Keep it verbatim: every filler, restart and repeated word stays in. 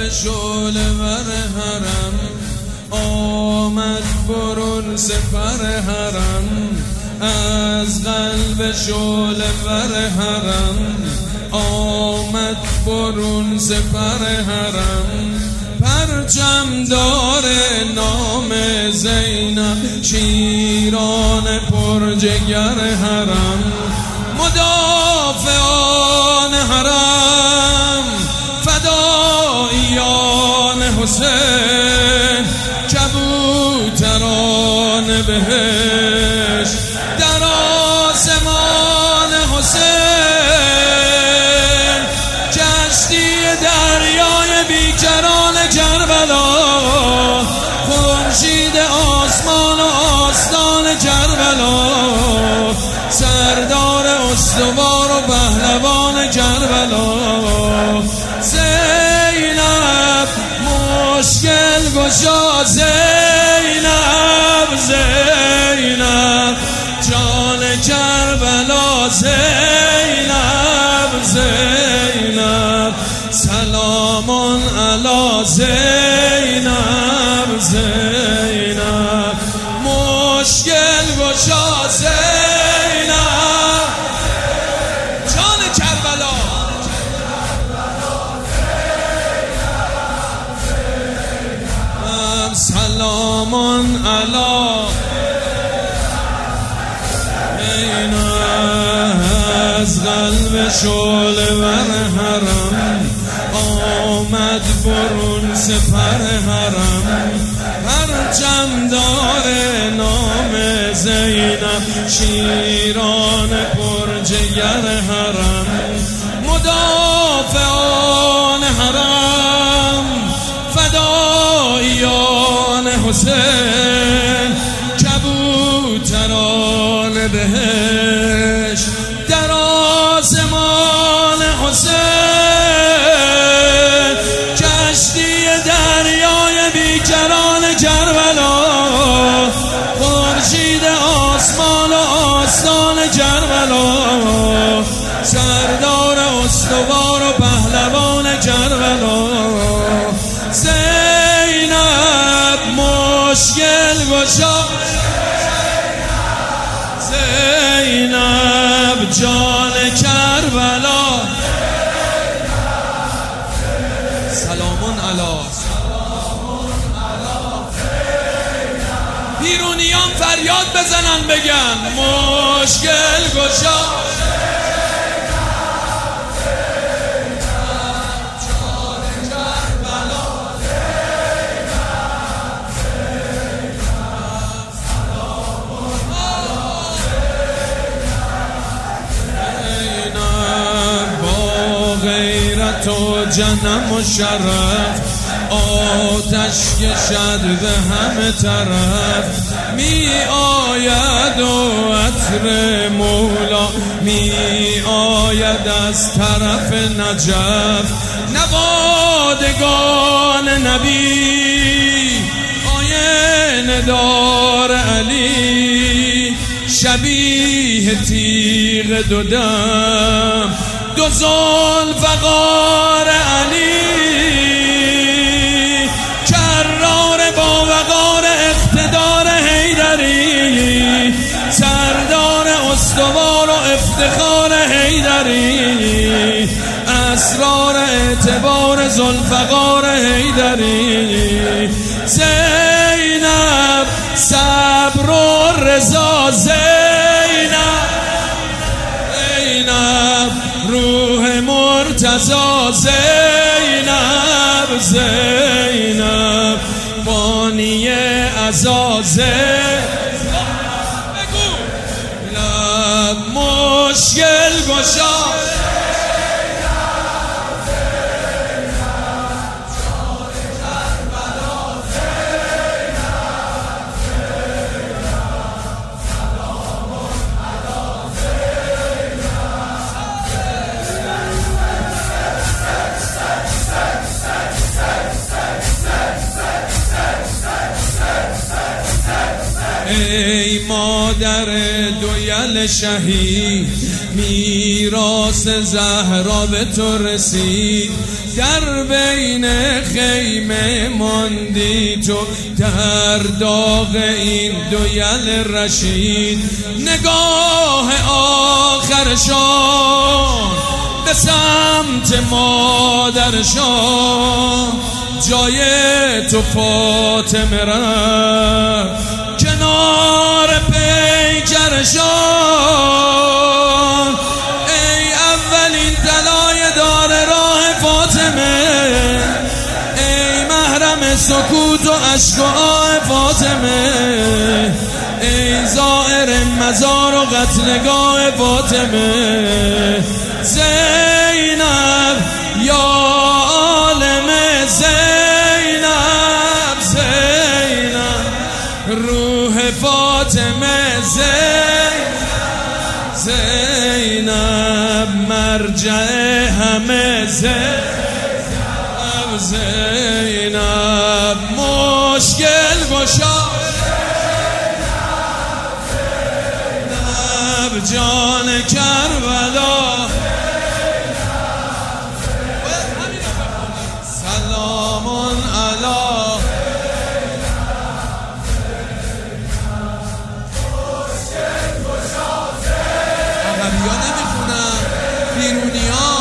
شعله ور حرم، آمد برون سپر حرم. از قلب شعله ور حرم، آمد برون سپر حرم. پرچم داره نام زینب، شیران پرجگر حرم. مدافعان حرم، فداییان حسین، کبوتران بهشت در آسمان حسین. کشتی دریای بیکران کربلا، خورشید آسمان و آستان کربلا. سردار استوار و پهلوان کربلا، زینب مشکل گشا. زینب زینب جان کربلا. زینب زینب سلام علی زینب. زینب مشکل گشا. زینب جان کربلا. سلام علی زینب. از قلب شعله ور حرم، آمد برون سپر حرم. پرچم داره نام زینب، شیران پرجگر حرم. مدافعان حرم، فداییان حسین، کبوتران بهشت در آسمان حسین. کشتی دریای بیکران کربلا، خورشید آسمان و آستان کربلا. سردار استوار و پهلوان کربلا، زینب مشکل گشا. زینب جان کربلا. سلامون علی. بیرونیان فریاد بزنن بگن مشکل گشا. تو جنم و شرف، آتش کشد به همه طرف. می آید و عطر مولا، می آید از طرف نجف. نوادگان نبی، آینه دار علی، شبیه تیغ دو دم، دو ذوالفقار علی. کرار با وقار اقتدار حیدری، سردار استوار و افتخار حیدری. اسرار اعتبار ذوالفقار حیدری. زینب صبر و رضا. زینب زینب روح مرتضی. زینب زینب بانی عزازه. بگو لب مشکل گشا. ای مادر دویل دویل شهید میراث زهرا به تو رسید، در بین خیمه ماندی تو در داغ این دویل رشید. نگاه آخرشان به سمت مادرشان، جای تو فاطمه رفت کنار پیکرشان. ای اولین طلای دار راه فاطمه، ای محرم سکوت و اشک و آه فاطمه، ای زائر مزار و قتلگاه فاطمه. زینب یا عالم زینب، زینب روح فاطمه، زینب زینب مرجع همه، زینب زینب مشکل گشا، زینب جان کربلا. سلامون علی عربی ها نمیخونم، بیرونی ها.